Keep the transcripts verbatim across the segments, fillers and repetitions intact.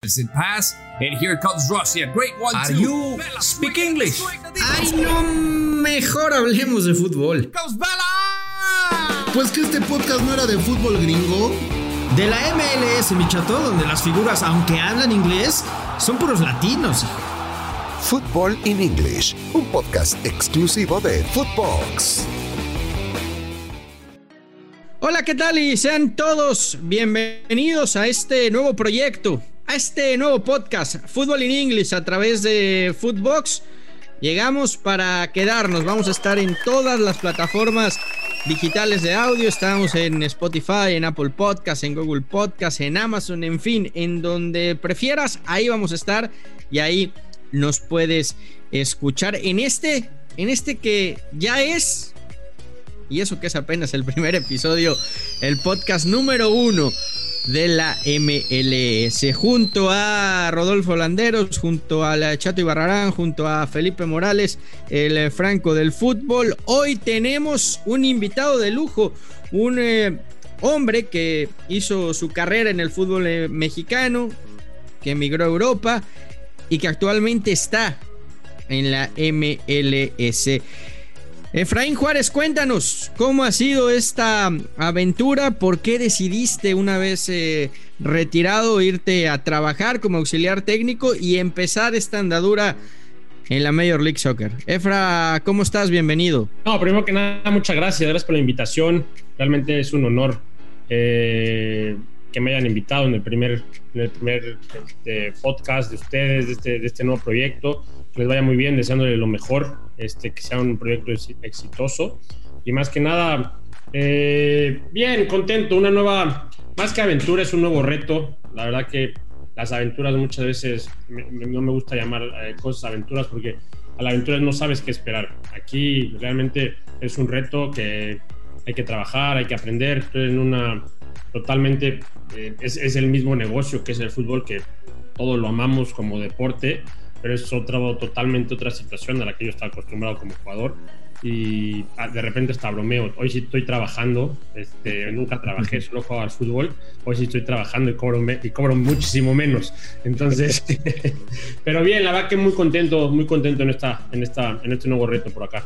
It pass, and here comes Russia. Great one. Are two. you Bella speak English? Ay, no, mejor hablemos de fútbol. Comes Bella. Pues que este podcast no era de fútbol gringo. De la M L S, mi chato, donde las figuras, aunque hablan inglés, son puros latinos, hijo. Football in English, un podcast exclusivo de Footbox. Hola, ¿qué tal? Y sean todos bienvenidos a este nuevo proyecto, a este nuevo podcast, Football in English, a través de Footbox. Llegamos para quedarnos, vamos a estar en todas las plataformas digitales de audio. Estamos en Spotify, en Apple Podcast, en Google Podcast, en Amazon, en fin, en donde prefieras, ahí vamos a estar y ahí nos puedes escuchar en este, en este que ya es, y eso que es apenas el primer episodio, el podcast número uno de la M L S, junto a Rodolfo Landeros, junto a la Chato Ibarrarán, junto a Felipe Morales, el Franco del fútbol. Hoy tenemos un invitado de lujo, un eh, hombre que hizo su carrera en el fútbol eh, mexicano, que emigró a Europa y que actualmente está en la M L S. Efraín Juárez, cuéntanos cómo ha sido esta aventura, por qué decidiste una vez eh, retirado irte a trabajar como auxiliar técnico y empezar esta andadura en la Major League Soccer. Efra, ¿cómo estás? Bienvenido. No, primero que nada, muchas gracias, gracias por la invitación. Realmente es un honor eh, que me hayan invitado en el primer, en el primer este, podcast de ustedes, de este, de este nuevo proyecto. Que les vaya muy bien, deseándole lo mejor, este, que sea un proyecto exitoso. Y más que nada, eh, bien, contento, una nueva, más que aventura, es un nuevo reto. La verdad que las aventuras muchas veces, me, no me gusta llamar eh, cosas aventuras, porque a la aventura no sabes qué esperar. Aquí realmente es un reto que hay que trabajar, hay que aprender. Estoy en una, totalmente, eh, es, es el mismo negocio que es el fútbol, que todos lo amamos como deporte, pero es otra, totalmente otra situación a la que yo estaba acostumbrado como jugador y de repente hasta bromeo, hoy sí estoy trabajando, este, nunca trabajé, solo jugaba al fútbol, hoy sí estoy trabajando y cobro, y cobro muchísimo menos, entonces, pero bien, la verdad que muy contento, muy contento en, esta, en, esta, en este nuevo reto por acá.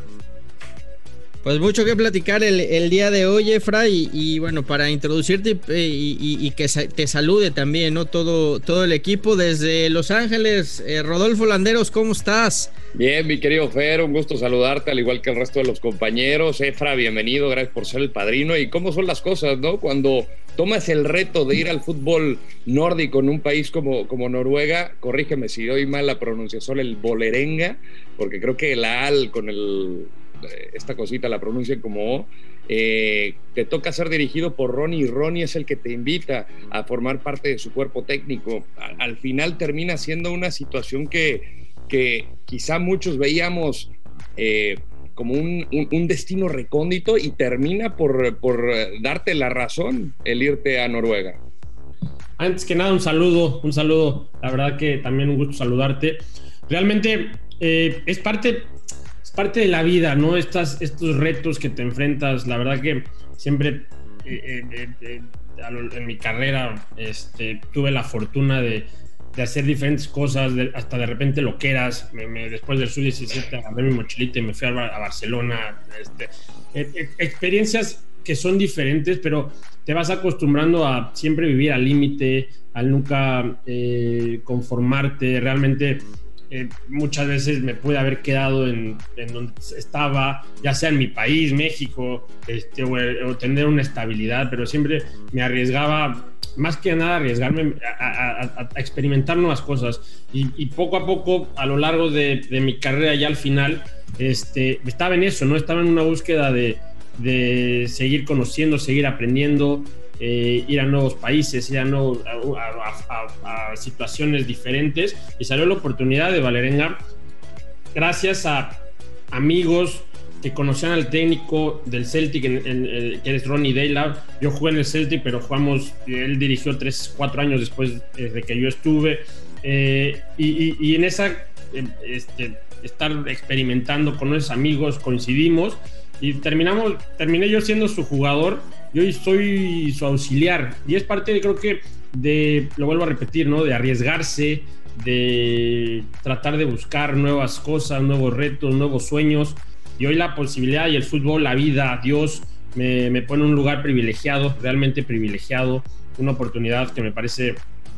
Pues mucho que platicar el, el día de hoy, Efra, y, y bueno, para introducirte y, y, y que te salude también, ¿no? Todo, todo el equipo desde Los Ángeles. Eh, Rodolfo Landeros, ¿cómo estás? Bien, mi querido Fer, un gusto saludarte, al igual que el resto de los compañeros. Efra, bienvenido, gracias por ser el padrino. Y cómo son las cosas, ¿no? Cuando tomas el reto de ir al fútbol nórdico en un país como, como Noruega, corrígeme si doy mal la pronunciación, el Vålerenga, porque creo que la al con el... esta cosita la pronuncian como O, eh, te toca ser dirigido por Ronnie y Ronnie es el que te invita a formar parte de su cuerpo técnico. Al, al final termina siendo una situación que, que quizá muchos veíamos eh, como un, un, un destino recóndito y termina por, por darte la razón el irte a Noruega. Antes que nada, un saludo, un saludo, la verdad que también un gusto saludarte. Realmente eh, es parte... parte de la vida, ¿no? Estas, estos retos que te enfrentas, la verdad que siempre eh, eh, eh, en mi carrera este, tuve la fortuna de, de hacer diferentes cosas, de, hasta de repente loqueras. Me, me, después del sub diecisiete agarré mi mochilita y me fui a, a Barcelona. Este, eh, eh, experiencias que son diferentes, pero te vas acostumbrando a siempre vivir al límite, al nunca eh, conformarte. Realmente Eh, muchas veces me pude haber quedado en, en donde estaba, ya sea en mi país, México, este, o, o tener una estabilidad, pero siempre me arriesgaba, más que nada arriesgarme a, a, a experimentar nuevas cosas y, y poco a poco a lo largo de, de mi carrera ya al final este, estaba en eso, ¿no? Estaba en una búsqueda de, de seguir conociendo, seguir aprendiendo, Eh, ir a nuevos países, ir a, nuevos, a, a, a, a situaciones diferentes, y salió la oportunidad de Vålerenga gracias a amigos que conocían al técnico del Celtic, en, en, en, que es Ronnie Deila. Yo jugué en el Celtic, pero jugamos, él dirigió tres, cuatro años después de que yo estuve, eh, y, y, y en esa este, estar experimentando con esos amigos coincidimos y terminamos, terminé yo siendo su jugador, y hoy soy su auxiliar, y es parte, de, creo que, de, lo vuelvo a repetir, ¿no? De arriesgarse, de tratar de buscar nuevas cosas, nuevos retos, nuevos sueños, y hoy la posibilidad y el fútbol, la vida, Dios, me, me pone en un lugar privilegiado, realmente privilegiado, una oportunidad que me parece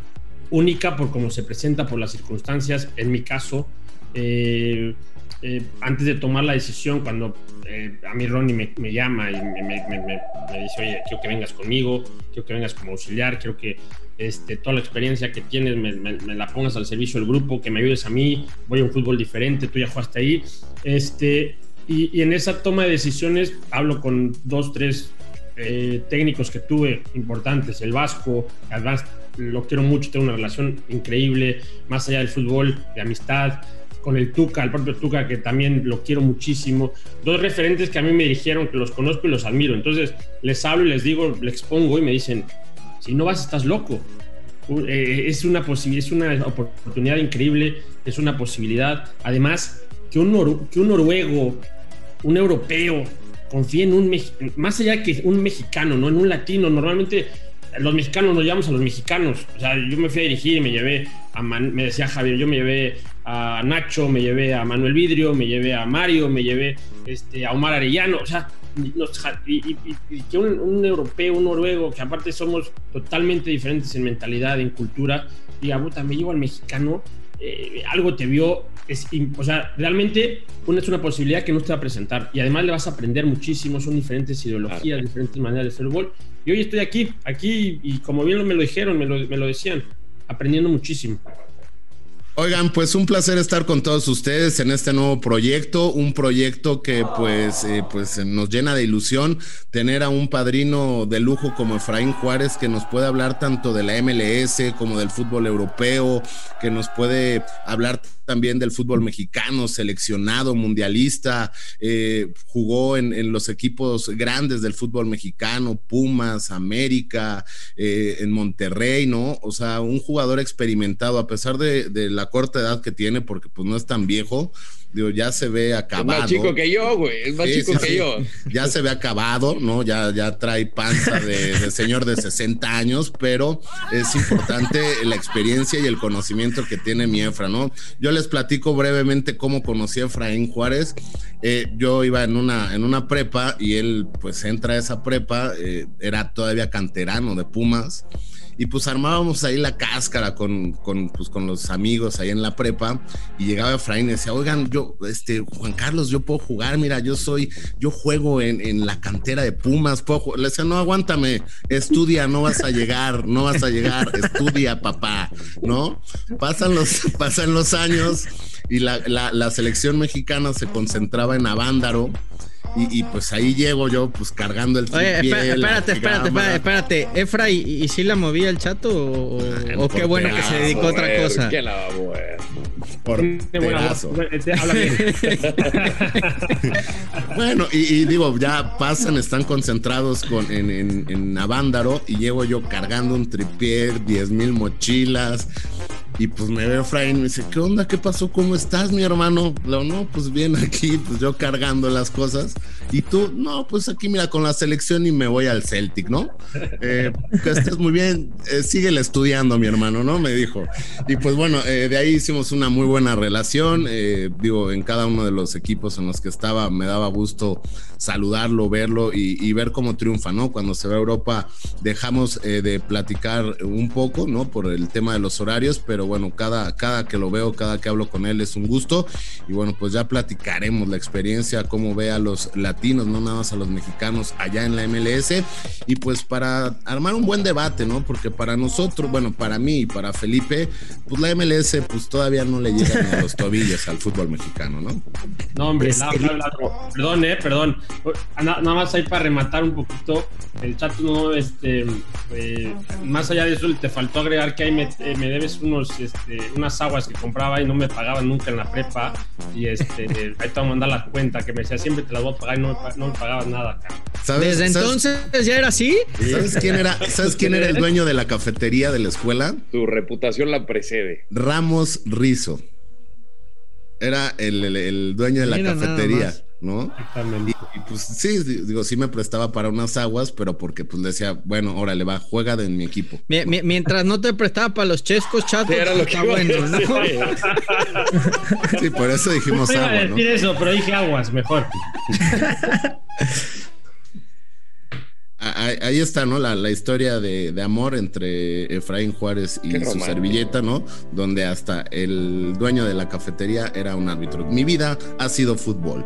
única por cómo se presenta, por las circunstancias. En mi caso, eh, eh, antes de tomar la decisión, cuando eh, a mí Ronnie me, me llama y me, me, me, me dice, oye, quiero que vengas conmigo, quiero que vengas como auxiliar, quiero que este, toda la experiencia que tienes me, me, me la pongas al servicio del grupo, que me ayudes a mí, voy a un fútbol diferente, tú ya jugaste ahí, este, y, y en esa toma de decisiones hablo con dos, tres eh, técnicos que tuve importantes, el Vasco, además lo quiero mucho, tengo una relación increíble, más allá del fútbol, de amistad, con el Tuca, el propio Tuca, que también lo quiero muchísimo. Dos referentes que a mí me dirigieron, que los conozco y los admiro. Entonces les hablo y les digo, les expongo y me dicen, si no vas, estás loco. Eh, es, una es una oportunidad increíble, es una posibilidad. Además, que un, nor que un noruego, un europeo, confíe en un mexicano, más allá que un mexicano, ¿no? En un latino. Normalmente los mexicanos nos llamamos a los mexicanos. O sea, yo me fui a dirigir y me llevé a Man, me decía Javier, yo me llevé a Nacho, me llevé a Manuel Vidrio, me llevé a Mario, me llevé este, a Omar Arellano. O sea, nos, y, y, y que un, un europeo, un noruego, que aparte somos totalmente diferentes en mentalidad, en cultura, diga, puta, me llevo al mexicano, eh, algo te vio. Es, o sea, realmente una, es una posibilidad que no te va a presentar, y además le vas a aprender muchísimo. Son diferentes ideologías, claro, diferentes maneras de hacer fútbol, y hoy estoy aquí, aquí, y como bien me lo dijeron, me lo, me lo decían, aprendiendo muchísimo. Oigan, pues un placer estar con todos ustedes en este nuevo proyecto, un proyecto que pues, eh, pues nos llena de ilusión tener a un padrino de lujo como Efraín Juárez, que nos puede hablar tanto de la M L S como del fútbol europeo, que nos puede hablar también del fútbol mexicano, seleccionado, mundialista, eh, jugó en, en los equipos grandes del fútbol mexicano, Pumas, América, eh, en Monterrey, ¿no? O sea, un jugador experimentado, a pesar de, de la corta edad que tiene, porque pues no es tan viejo, digo, ya se ve acabado. Es más chico que yo, güey, es más sí, chico sí, que sí. yo. Ya se ve acabado, ¿no? Ya, ya trae panza de, de señor de sesenta años, pero es importante la experiencia y el conocimiento que tiene mi Efra, ¿no? Yo les platico brevemente cómo conocí a Efraín Juárez. Eh, yo iba en una, en una prepa y él pues entra a esa prepa, eh, era todavía canterano de Pumas. Y pues armábamos ahí la cáscara con, con, pues, con los amigos ahí en la prepa, y llegaba Efraín y decía, oigan, yo, este, Juan Carlos, yo puedo jugar, mira, yo soy, yo juego en, en la cantera de Pumas, puedo jugar. Le decía, no, aguántame, estudia, no vas a llegar, no vas a llegar, estudia, papá, ¿no? Pasan los, pasan los años y la, la, la selección mexicana se concentraba en Avándaro. Y, y pues ahí llego yo, pues cargando el tripié. Oye, espérate, espérate, espérate, espérate. ¿Efra y, y sí la movía el chato? ¿O, ah, o qué bueno que se dedicó a otra cosa? ¿Qué la va a mover? Porterazo. Bueno, y, y digo, ya pasan, están concentrados con, en, en, en Avándaro, y llego yo cargando un tripié, diez mil mochilas. Y pues me veo Efraín y me dice, ¿qué onda? ¿Qué pasó? ¿Cómo estás, mi hermano? No, no, pues bien aquí, pues yo cargando las cosas. Y tú, no, pues aquí mira, con la selección y me voy al Celtic, ¿no? Eh, que estés muy bien, eh, síguele estudiando, mi hermano, ¿no? Me dijo. Y pues bueno, eh, de ahí hicimos una muy buena relación. Eh, digo, en cada uno de los equipos en los que estaba me daba gusto saludarlo, verlo y, y ver cómo triunfa, ¿no? Cuando se va a Europa dejamos eh, de platicar un poco, ¿no? Por el tema de los horarios, pero bueno, cada, cada que lo veo, cada que hablo con él es un gusto. Y bueno, pues ya platicaremos la experiencia, cómo ve a los latinos, no nada más a los mexicanos allá en la M L S, y pues para armar un buen debate, ¿no? Porque para nosotros, bueno, para mí y para Felipe, pues la M L S pues todavía no le llega ni a los tobillos al fútbol mexicano, ¿no? No, hombre, es la, que... la, la, la, perdón, eh, perdón. Nada, nada más ahí para rematar un poquito, el chat no, este, eh, más allá de eso, te faltó agregar que ahí me, eh, me debes unos, este, unas aguas que compraba y no me pagaban nunca en la prepa, y este, ahí te voy a mandar la cuenta, que me decía, siempre te las voy a pagar y no me, no me pagabas nada, ¿Sabes, ¿Desde ¿sabes? entonces ya era así? ¿Sabes quién era, ¿sabes quién era el dueño de la cafetería de la escuela? Tu reputación la precede. Ramos Rizo. Era el, el, el dueño de la Mira, cafetería. ¿no? Exactamente. Y, y pues sí, digo, sí me prestaba para unas aguas, pero porque pues le decía, bueno, órale, va, juega de en mi equipo. M- m- mientras no te prestaba para los chescos, chato, Sí, era lo que está iba a bueno, ¿no? decir. Sí, por eso dijimos No iba a agua, ¿no? decir eso, pero dije aguas, mejor. Ahí, ahí está, ¿no? La, la historia de, de amor entre Efraín Juárez y Qué su romántico. servilleta, ¿no? Donde hasta el dueño de la cafetería era un árbitro. Mi vida ha sido fútbol.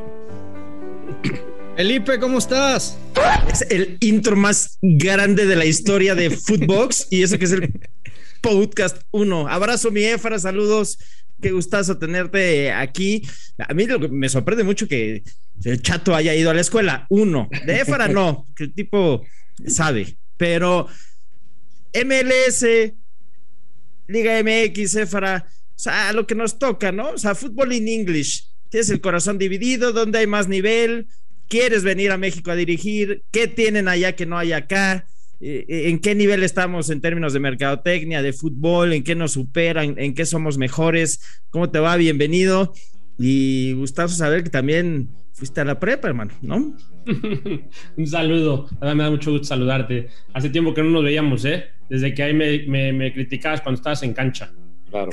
Felipe, ¿cómo estás? Es el intro más grande de la historia de Footbox y eso que es el podcast uno. Abrazo, mi Efra, saludos. Qué gustazo tenerte aquí. A mí lo que me sorprende mucho que el Chato haya ido a la escuela. Uno. De Efra no, que el tipo sabe. Pero M L S, Liga M X, Efra, o sea, lo que nos toca, ¿no? O sea, fútbol in English. Tienes el corazón dividido, ¿dónde hay más nivel? ¿Quieres venir a México a dirigir? ¿Qué tienen allá que no hay acá? ¿En qué nivel estamos en términos de mercadotecnia, de fútbol? ¿En qué nos superan? ¿En qué somos mejores? ¿Cómo te va? Bienvenido. Y gustazo saber que también fuiste a la prepa, hermano, ¿no? Un saludo. Me da mucho gusto saludarte. Hace tiempo que no nos veíamos, ¿eh? Desde que ahí me, me, me criticabas cuando estabas en cancha. Claro.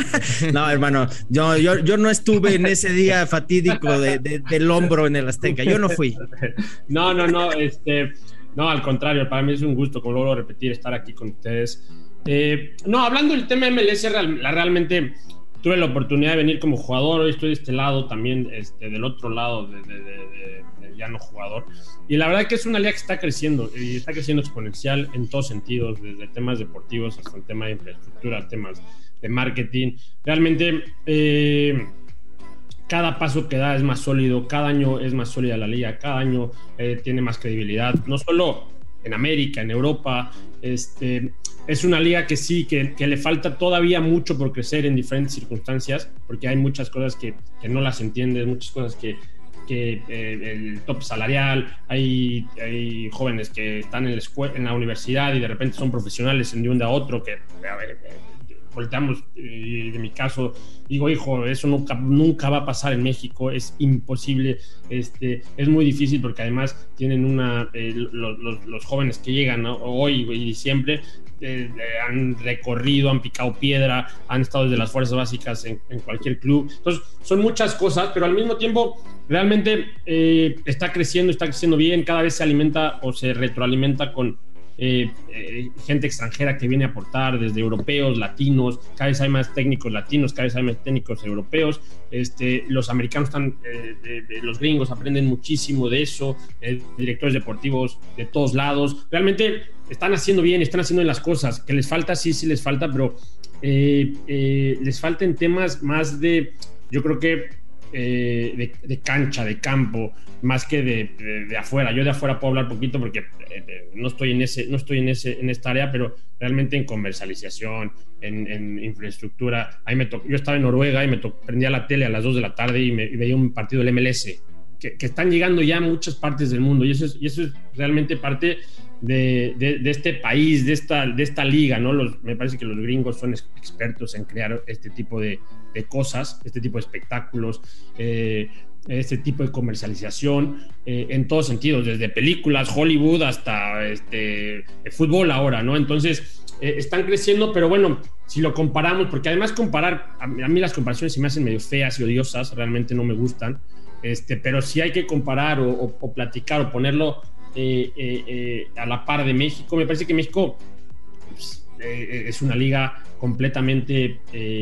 No, hermano, yo, yo, yo no estuve en ese día fatídico de, de, del hombro en el Azteca. Yo no fui. No, no, no. Este... No, al contrario, para mí es un gusto, como lo vuelvo a repetir, estar aquí con ustedes. Eh, no, hablando del tema M L S, real, la, realmente tuve la oportunidad de venir como jugador. Hoy estoy de este lado también, este, del otro lado, de, de, de, de, de ya no jugador. Y la verdad que es una liga que está creciendo, y está creciendo exponencial en todos sentidos, desde temas deportivos hasta el tema de infraestructura, temas de marketing. Realmente... Eh, cada paso que da es más sólido, cada año es más sólida la liga, cada año eh, tiene más credibilidad, no solo en América, en Europa. Este, es una liga que sí, que, que le falta todavía mucho por crecer en diferentes circunstancias, porque hay muchas cosas que, que no las entiendes, muchas cosas que, que eh, el top salarial, hay, hay jóvenes que están en la, escuela, en la universidad y de repente son profesionales de un día a otro, que a ver, volteamos, y en mi caso digo, hijo, eso nunca, nunca va a pasar en México, es imposible, este, es muy difícil porque además tienen una, eh, los, los, los jóvenes que llegan, ¿no? Hoy y siempre eh, han recorrido, han picado piedra, han estado desde las fuerzas básicas en, en cualquier club, entonces son muchas cosas, pero al mismo tiempo realmente eh, está creciendo, está creciendo bien, cada vez se alimenta o se retroalimenta con Eh, eh, gente extranjera que viene a aportar, desde europeos, latinos, cada vez hay más técnicos latinos, cada vez hay más técnicos europeos. Este, los americanos están, eh, de, de, los gringos aprenden muchísimo de eso, eh, directores deportivos de todos lados, realmente están haciendo bien, están haciendo bien las cosas, que les falta, sí, sí les falta, pero eh, eh, les falta en temas más de, yo creo que Eh, de, de cancha, de campo, más que de, de, de afuera. Yo de afuera puedo hablar poquito porque eh, no estoy en ese, no estoy en ese, en esta área, pero realmente en comercialización, en, en infraestructura. Ahí me tocó, yo estaba en Noruega y me tocó, prendía la tele a las dos de la tarde y, me, y veía un partido del M L S que, que están llegando ya a muchas partes del mundo, y eso es, y eso es realmente parte de, de, de este país, de esta, de esta liga, ¿no? Los, me parece que los gringos son expertos en crear este tipo de, de cosas, este tipo de espectáculos, eh, este tipo de comercialización, eh, en todos sentidos, desde películas, Hollywood, hasta este, fútbol ahora, ¿no? Entonces, eh, están creciendo, pero bueno, si lo comparamos, porque además comparar, a mí, a mí las comparaciones se me hacen medio feas y odiosas, realmente no me gustan, este, pero si hay que comparar o, o, o platicar o ponerlo eh, eh, eh, a la par de México, me parece que México pues, eh, es una liga completamente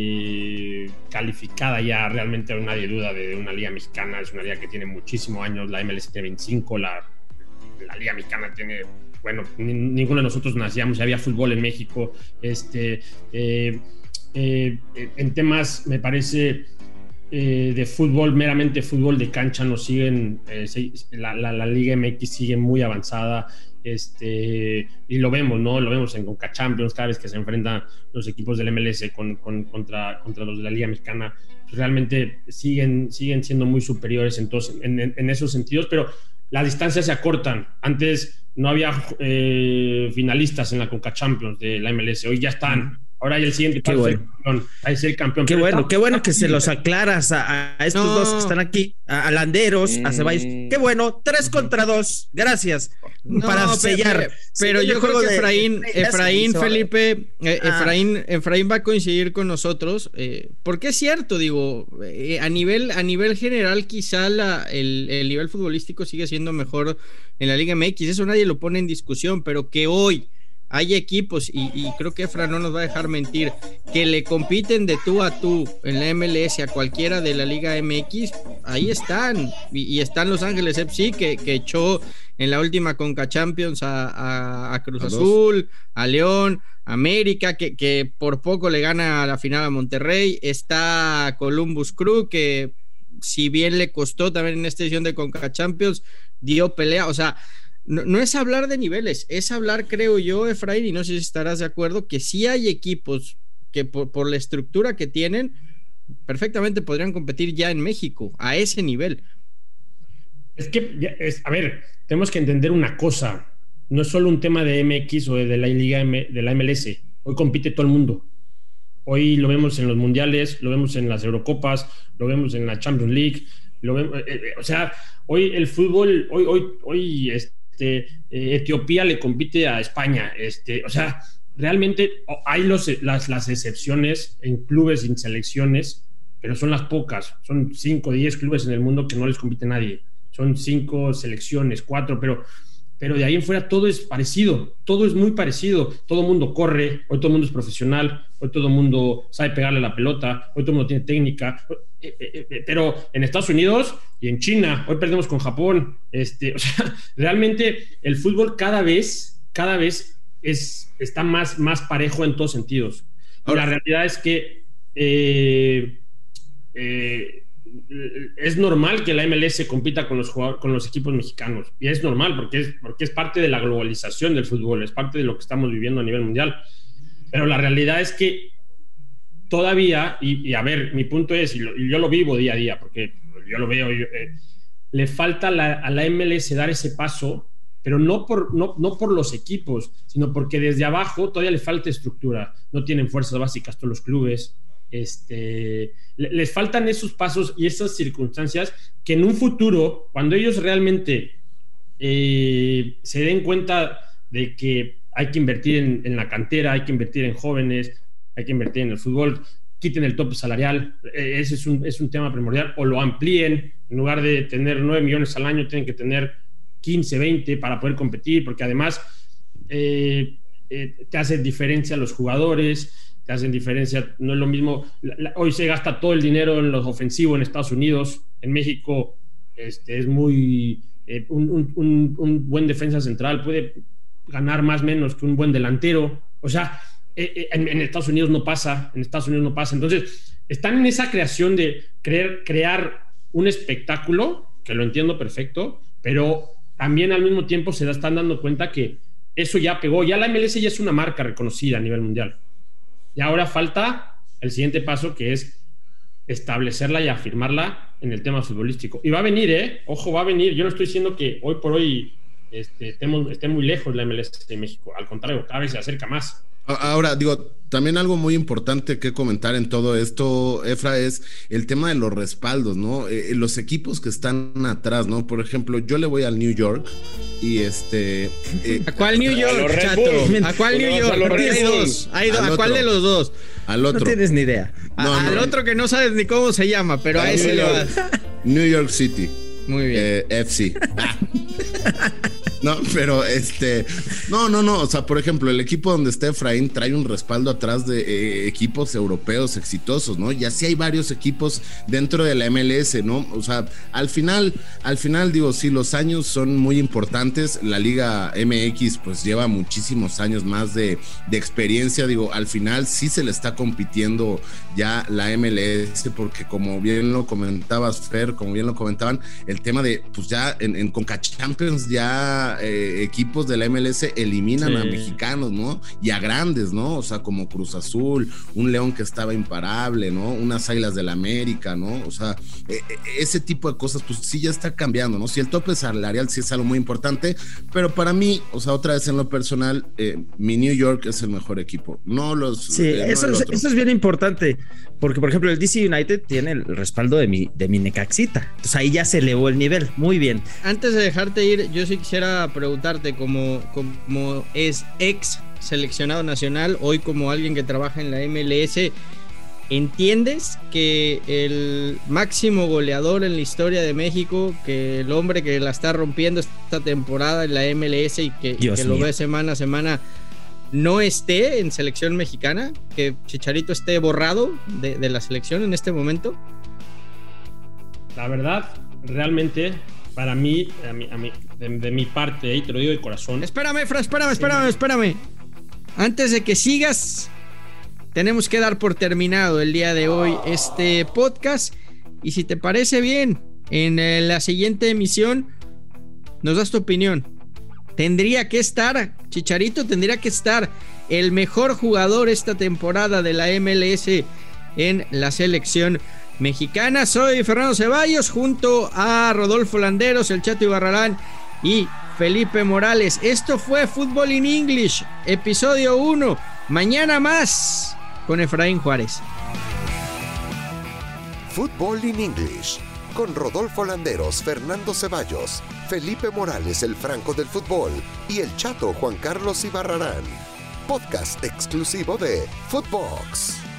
eh, calificada ya, realmente no hay nadie duda de una liga mexicana, es una liga que tiene muchísimos años, la M L S tiene veinticinco, la, la liga mexicana tiene, bueno, ni, ninguno de nosotros nacíamos, ya había fútbol en México, este, eh, eh, en temas me parece eh, de fútbol, meramente fútbol de cancha, nos siguen, eh, la, la, la Liga M X sigue muy avanzada, este, y lo vemos, ¿no? Lo vemos en Conca Champions, cada vez que se enfrentan los equipos del M L S con, con, contra, contra los de la Liga Mexicana, pues realmente siguen, siguen siendo muy superiores en, todos, en, en, en esos sentidos, pero las distancias se acortan. Antes no había eh, finalistas en la Conca Champions de la M L S, hoy ya están. Ahora hay el siguiente paso, bueno. el campeón. Hay ser campeón. Qué Pero bueno, está- qué bueno que se los aclaras a, a estos No. dos que están aquí, a, a Landeros, a Mm. Ceballos. Qué bueno, tres contra dos. Gracias. No, para pe- sellar. pe- Pero Sellar yo el creo juego que de- Efraín, ya se Efraín, hizo. Felipe, eh, Ah. Efraín, Efraín va a coincidir con nosotros, eh, porque es cierto, digo, eh, a nivel, a nivel general, quizá la, el, el nivel futbolístico sigue siendo mejor en la Liga M X, eso nadie lo pone en discusión, pero que hoy hay equipos, y, y creo que Efra no nos va a dejar mentir, que le compiten de tú a tú en la M L S a cualquiera de la Liga M X, ahí están, y, y están Los Ángeles F C que, que echó en la última Conca Champions a, a, a Cruz A dos. Azul, a León, América, que, que por poco le gana la final a Monterrey, está Columbus Crew, que si bien le costó también en esta edición de Conca Champions, dio pelea, o sea, no, no es hablar de niveles, es hablar, creo yo, Efraín, y no sé si estarás de acuerdo, que sí hay equipos que por, por la estructura que tienen, perfectamente podrían competir ya en México, a ese nivel. Es que, ya es, a ver, tenemos que entender una cosa. No es solo un tema de M X o de la Liga M, de la M L S. Hoy compite todo el mundo. Hoy lo vemos en los mundiales, lo vemos en las Eurocopas, lo vemos en la Champions League. Lo vemos, eh, eh, o sea, hoy el fútbol, hoy, hoy, hoy este, eh, Etiopía le compite a España. Este, o sea, realmente hay los, las, las excepciones en clubes y en selecciones, pero son las pocas. Son cinco o diez clubes en el mundo que no les compite nadie. Son cinco selecciones, cuatro, pero, pero de ahí en fuera todo es parecido, todo es muy parecido. Todo el mundo corre, hoy todo el mundo es profesional, hoy todo el mundo sabe pegarle a la pelota, hoy todo el mundo tiene técnica, eh, eh, eh, pero en Estados Unidos y en China, hoy perdemos con Japón. Este, o sea, realmente el fútbol cada vez, cada vez es, está más, más parejo en todos sentidos. Y Ahora, la realidad es que eh, eh, es normal que la M L S compita con los, jugadores, con los equipos mexicanos, y es normal porque es, porque es parte de la globalización del fútbol, es parte de lo que estamos viviendo a nivel mundial, pero la realidad es que todavía, y, y a ver, mi punto es, y, lo, y yo lo vivo día a día, porque yo lo veo, yo, eh, le falta la, a la M L S dar ese paso, pero no por, no, no por los equipos, sino porque desde abajo todavía le falta estructura, no tienen fuerzas básicas todos los clubes. Este, les faltan esos pasos y esas circunstancias que en un futuro, cuando ellos realmente eh, se den cuenta de que hay que invertir en, en la cantera, hay que invertir en jóvenes, hay que invertir en el fútbol, quiten el tope salarial, eh, ese es un, es un tema primordial, o lo amplíen, en lugar de tener nueve millones al año, tienen que tener quince, veinte para poder competir, porque además eh, eh, te hace diferencia a los jugadores, te hacen diferencia, no es lo mismo, la, la, hoy se gasta todo el dinero en los ofensivos en Estados Unidos, en México este, es muy, eh, un, un, un, un buen defensa central puede ganar más o menos que un buen delantero, o sea, eh, en, en Estados Unidos no pasa, en Estados Unidos no pasa, entonces están en esa creación de creer, crear un espectáculo, que lo entiendo perfecto, pero también al mismo tiempo se están dando cuenta que eso ya pegó, ya la M L S ya es una marca reconocida a nivel mundial. Y ahora falta el siguiente paso, que es establecerla y afirmarla en el tema futbolístico. Y va a venir, ¿eh? Ojo, va a venir. Yo no estoy diciendo que hoy por hoy este, estemos, esté muy lejos la M L S de México. Al contrario, cada vez se acerca más. Ahora, digo, también algo muy importante que comentar en todo esto, Efra, es el tema de los respaldos, ¿no? Eh, los equipos que están atrás, ¿no? Por ejemplo, yo le voy al New York y este... Eh, ¿A cuál New York, Chato? ¿A cuál New York? Porque hay dos. Hay dos. ¿A cuál de los dos? Al otro. No tienes ni idea. No, a, no, al no. otro que no sabes ni cómo se llama, pero a, a ese le vas. New York City. Muy bien. Eh, F C. Ah. No, pero este, no, no, no, o sea, por ejemplo, el equipo donde está Efraín trae un respaldo atrás de eh, equipos europeos exitosos, ¿no? Y así hay varios equipos dentro de la M L S, ¿no? O sea, al final, al final digo, sí, los años son muy importantes, la Liga M X pues lleva muchísimos años más de, de experiencia, digo, al final sí se le está compitiendo ya la M L S, porque como bien lo comentabas, Fer, como bien lo comentaban, el tema de, pues ya en, en Conca Champions ya ahora eh, equipos de la M L S eliminan Sí. a mexicanos, ¿no? Y a grandes, ¿no? O sea, como Cruz Azul, un León que estaba imparable, ¿no? Unas Águilas del América, ¿no? O sea, eh, eh, ese tipo de cosas, pues sí ya está cambiando, ¿no? Si el tope salarial sí es algo muy importante, pero para mí, o sea, otra vez en lo personal, eh, mi New York es el mejor equipo, no los... Sí, eh, no eso, el es, otro. eso es bien importante, porque por ejemplo el D C United tiene el respaldo de mi, de mi Necaxita, entonces ahí ya se elevó el nivel, muy bien. Antes de dejarte ir, yo sí quisiera preguntarte, como, como es ex seleccionado nacional, hoy como alguien que trabaja en la M L S, ¿entiendes que el máximo goleador en la historia de México, que el hombre que la está rompiendo esta temporada en la M L S y que, y que lo ve semana a semana, no esté en selección mexicana? ¿Que Chicharito esté borrado de, de la selección en este momento? La verdad, realmente, para mí, a mí, a mí de, de mi parte, y te lo digo de corazón. Espérame, Fra, espérame, espérame, espérame. Antes de que sigas, tenemos que dar por terminado el día de hoy este podcast. Y si te parece bien, en la siguiente emisión nos das tu opinión. Tendría que estar, Chicharito, tendría que estar el mejor jugador esta temporada de la M L S en la selección mexicana. Soy Fernando Ceballos, junto a Rodolfo Landeros, el Chato Ibarrarán y Felipe Morales. Esto fue Fútbol in English, episodio uno. Mañana más con Efraín Juárez. Fútbol in English, con Rodolfo Landeros, Fernando Ceballos, Felipe Morales, el Franco del fútbol, y el Chato Juan Carlos Ibarrarán. Podcast exclusivo de Footbox.